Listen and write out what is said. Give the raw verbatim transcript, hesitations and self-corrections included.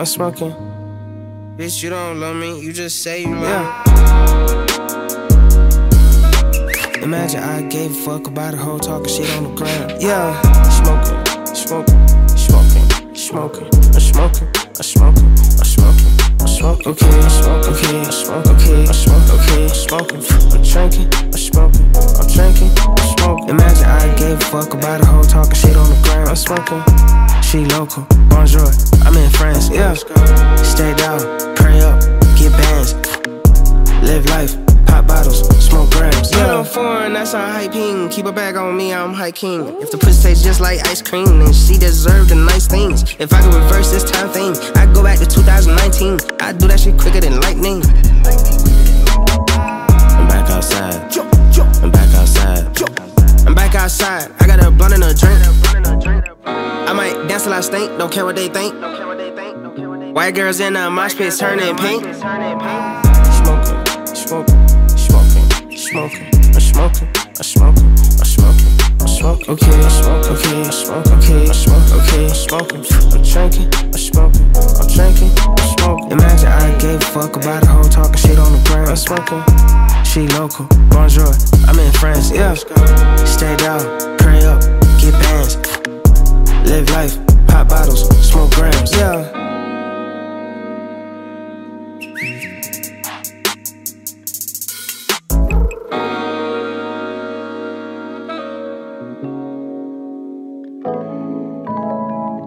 I'm smoking. Bitch, you don't love me, you just say you love yeah. me. Imagine I gave a fuck about a hoe talking shit on the ground. Yeah. Smoking, smoking, smoking, smoking, I'm smoking, I'm smoking, I'm smoking, I'm smoking. Okay, I'm smoking, okay, I'm smoking, okay, I'm smoking, okay, I'm smoking. I'm drinking, I'm smoking, I'm drinking, I'm smoking. Imagine I gave a fuck about a hoe talking shit on the ground. I'm smoking. She local, bonjour, I'm in France, yeah. Stay down, pray up, get bands, live life, pop bottles, smoke grams, yeah. I'm foreign, that's our hyping. Keep a bag on me, I'm hiking. If the pussy tastes just like ice cream, then she deserve the nice things. If I could reverse this time thing, I'd go back to two thousand nineteen. I'd do that shit quicker than lightning. I'm back outside, I'm back outside, I'm back outside, I got a blunt and a drink. I might dance till I stink, don't care what they think. White girls in the mosh pit turning pink. Smoking, smoking, smoking, smoking, I'm smoking, I'm smoking, I'm smoking, I'm smoking. Okay, I'm smoking, okay, I'm smoking, okay, I'm smoking, okay, I'm smoking. I'm drinking, I'm smoking, I'm drinking, I'm smoking. Imagine I gave a fuck about a hoe talking shit on the ground. I'm smoking. She local, bonjour, I'm in France, yeah. Stay down, pray up, get bands, live life, pop bottles, smoke grams, yeah.